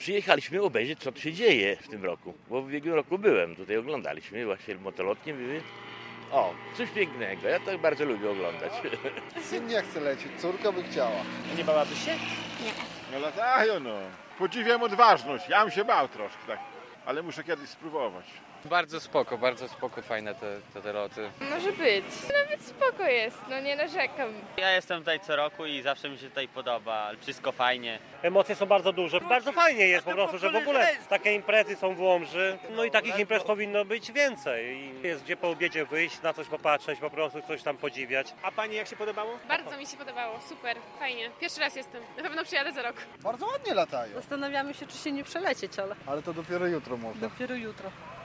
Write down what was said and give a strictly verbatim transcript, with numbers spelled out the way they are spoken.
Przyjechaliśmy obejrzeć, co tu się dzieje w tym roku, bo w ubiegłym roku byłem, tutaj oglądaliśmy, właśnie motolotnie były. O, coś pięknego, ja tak bardzo lubię oglądać. Syn nie chce lecieć, córka by chciała. Nie bałabyś się? No latają no. Podziwiam odważność. Ja bym się bał troszkę, tak. Ale muszę kiedyś spróbować. Bardzo spoko, bardzo spoko, fajne te, te, te loty. Może być. Nawet spoko jest, no nie narzekam. Ja jestem tutaj co roku i zawsze mi się tutaj podoba, wszystko fajnie. Emocje są bardzo duże. Bardzo fajnie jest po prostu, że w ogóle takie imprezy są w Łomży. No i takich imprez powinno być więcej. I jest gdzie po obiedzie wyjść, na coś popatrzeć, po prostu coś tam podziwiać. A pani jak się podobało? Bardzo mi się podobało, super, fajnie. Pierwszy raz jestem, na pewno przyjadę za rok. Bardzo ładnie latają. Zastanawiamy się, czy się nie przelecieć, ale Ale to dopiero jutro można. dopiero jutro.